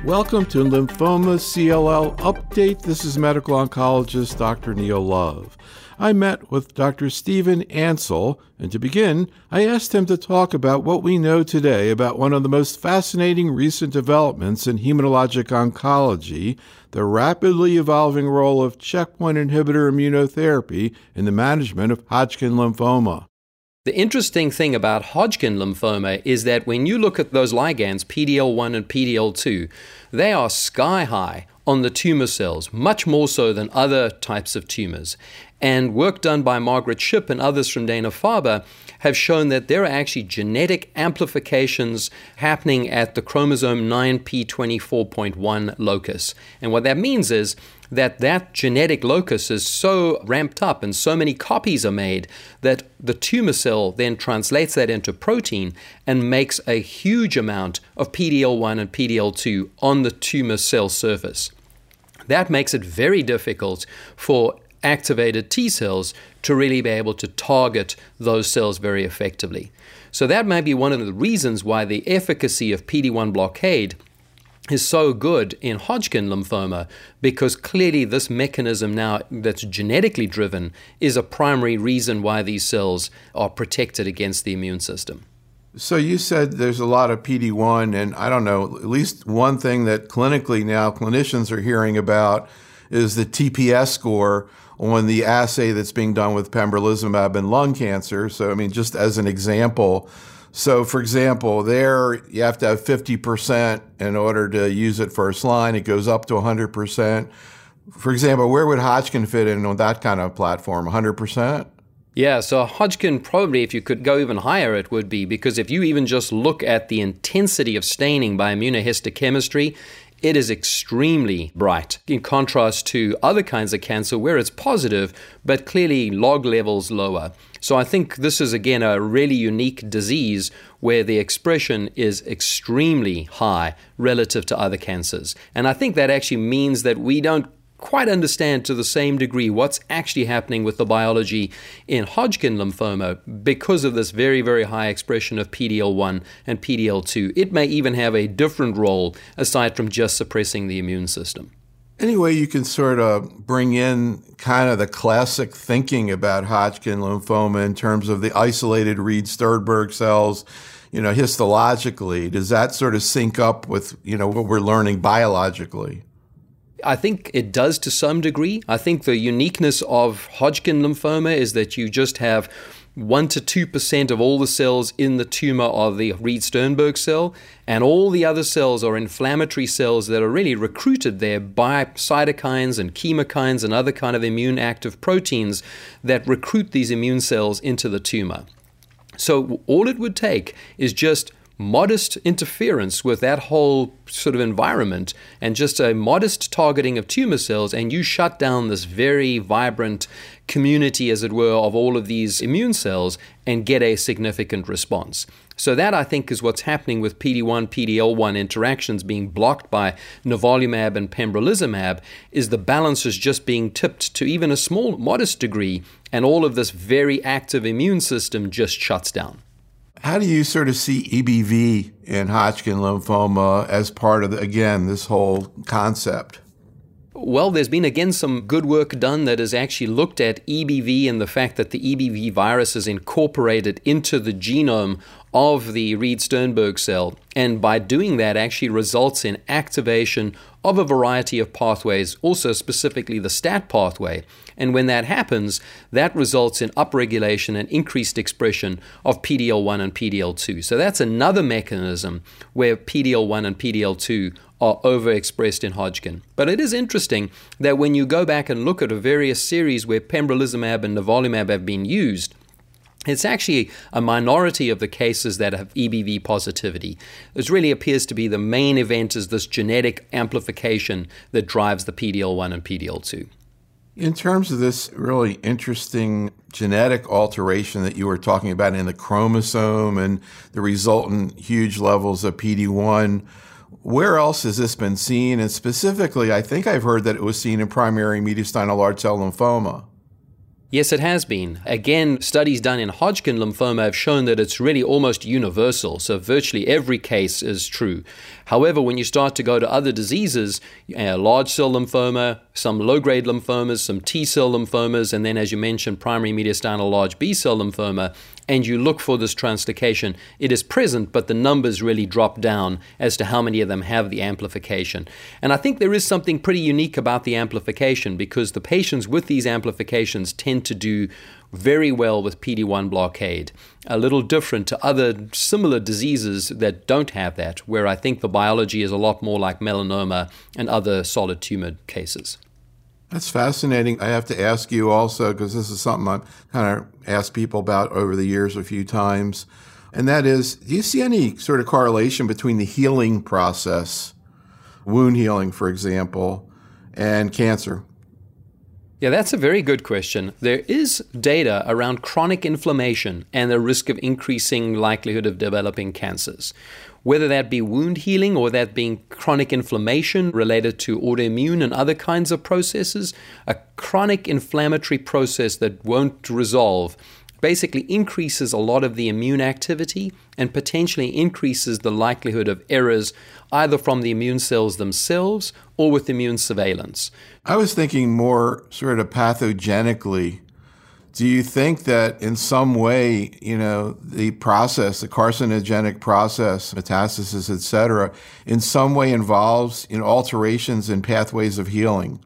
Welcome to Lymphoma CLL Update. This is medical oncologist Dr. Neil Love. I met with Dr. Stephen Ansell, and to begin, I asked him to talk about what we know today about one of the most fascinating recent developments in hematologic oncology, the rapidly evolving role of checkpoint inhibitor immunotherapy in the management of Hodgkin lymphoma. The interesting thing about Hodgkin lymphoma is that when you look at those ligands, PD-L1 and PD-L2, they are sky high on the tumor cells, much more so than other types of tumors. And work done by Margaret Shipp and others from Dana-Farber have shown that there are actually genetic amplifications happening at the chromosome 9p24.1 locus. And what that means is that genetic locus is so ramped up and so many copies are made that the tumor cell then translates that into protein and makes a huge amount of PD-L1 and PD-L2 on the tumor cell surface. That makes it very difficult for activated T cells to really be able to target those cells very effectively. So that may be one of the reasons why the efficacy of PD-1 blockade is so good in Hodgkin lymphoma, because clearly this mechanism now that's genetically driven is a primary reason why these cells are protected against the immune system. So you said there's a lot of PD-1, and I don't know, at least one thing that clinically now clinicians are hearing about is the TPS score on the assay that's being done with pembrolizumab in lung cancer. So, I mean, just as an example, so for example, there you have to have 50% in order to use it first line. It goes up to 100%. For example, where would Hodgkin fit in on that kind of platform? 100%? Yeah, so Hodgkin probably, if you could go even higher, it would be, because if you even just look at the intensity of staining by immunohistochemistry, it is extremely bright, in contrast to other kinds of cancer where it's positive, but clearly log levels lower. So I think this is, again, a really unique disease where the expression is extremely high relative to other cancers. And I think that actually means that we don't quite understand to the same degree what's actually happening with the biology in Hodgkin lymphoma because of this very, very high expression of PD-L1 and PD-L2. It may even have a different role aside from just suppressing the immune system. Anyway, you can sort of bring in kind of the classic thinking about Hodgkin lymphoma in terms of the isolated Reed-Sternberg cells, histologically. Does that sort of sync up with, what we're learning biologically? I think it does to some degree. I think the uniqueness of Hodgkin lymphoma is that you just have 1 to 2% of all the cells in the tumor are the Reed-Sternberg cell, and all the other cells are inflammatory cells that are really recruited there by cytokines and chemokines and other kind of immune active proteins that recruit these immune cells into the tumor. So all it would take is just modest interference with that whole sort of environment and just a modest targeting of tumor cells, and you shut down this very vibrant community, as it were, of all of these immune cells and get a significant response. So that, I think, is what's happening with PD-1, PD-L1 interactions being blocked by nivolumab and pembrolizumab, is the balance is just being tipped to even a small, modest degree, and all of this very active immune system just shuts down. How do you sort of see EBV in Hodgkin lymphoma as part of, this whole concept? Well, there's been, again, some good work done that has actually looked at EBV and the fact that the EBV virus is incorporated into the genome of the Reed-Sternberg cell, and by doing that actually results in activation of a variety of pathways, also specifically the STAT pathway. And when that happens, that results in upregulation and increased expression of PD-L1 and PD-L2. So that's another mechanism where PD-L1 and PD-L2 are overexpressed in Hodgkin. But it is interesting that when you go back and look at a various series where pembrolizumab and nivolumab have been used, it's actually a minority of the cases that have EBV positivity. It really appears to be the main event is this genetic amplification that drives the PD-L1 and PD-L2. In terms of this really interesting genetic alteration that you were talking about in the chromosome and the resultant huge levels of PD-1, where else has this been seen? And specifically, I think I've heard that it was seen in primary mediastinal large cell lymphoma. Yes, it has been. Again, studies done in Hodgkin lymphoma have shown that it's really almost universal, so virtually every case is true. However, when you start to go to other diseases, large cell lymphoma, some low-grade lymphomas, some T-cell lymphomas, and then, as you mentioned, primary mediastinal large B-cell lymphoma, and you look for this translocation, it is present, but the numbers really drop down as to how many of them have the amplification. And I think there is something pretty unique about the amplification, because the patients with these amplifications tend to do very well with PD-1 blockade, a little different to other similar diseases that don't have that, where I think the biology is a lot more like melanoma and other solid tumor cases. That's fascinating. I have to ask you also, because this is something I've kind of asked people about over the years a few times, and that is, do you see any sort of correlation between the healing process, wound healing, for example, and cancer? Yeah, that's a very good question. There is data around chronic inflammation and the risk of increasing likelihood of developing cancers. Whether that be wound healing or that being chronic inflammation related to autoimmune and other kinds of processes, a chronic inflammatory process that won't resolve basically increases a lot of the immune activity and potentially increases the likelihood of errors either from the immune cells themselves or with immune surveillance. I was thinking more sort of pathogenically. Do you think that in some way, the process, the carcinogenic process, metastasis, et cetera, in some way involves alterations in pathways of healing?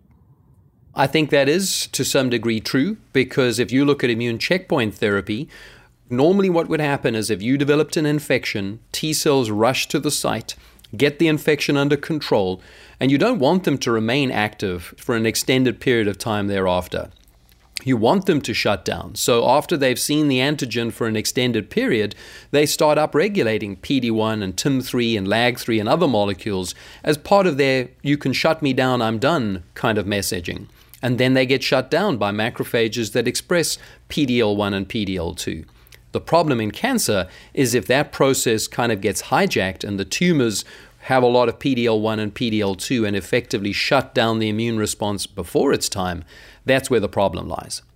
I think that is to some degree true, because if you look at immune checkpoint therapy, normally what would happen is if you developed an infection, T cells rush to the site, get the infection under control, and you don't want them to remain active for an extended period of time thereafter. You want them to shut down. So after they've seen the antigen for an extended period, they start upregulating PD-1 and TIM-3 and LAG-3 and other molecules as part of their "you can shut me down, I'm done" kind of messaging. And then they get shut down by macrophages that express PD-L1 and PD-L2. The problem in cancer is if that process kind of gets hijacked and the tumors have a lot of PD-L1 and PD-L2 and effectively shut down the immune response before its time, that's where the problem lies.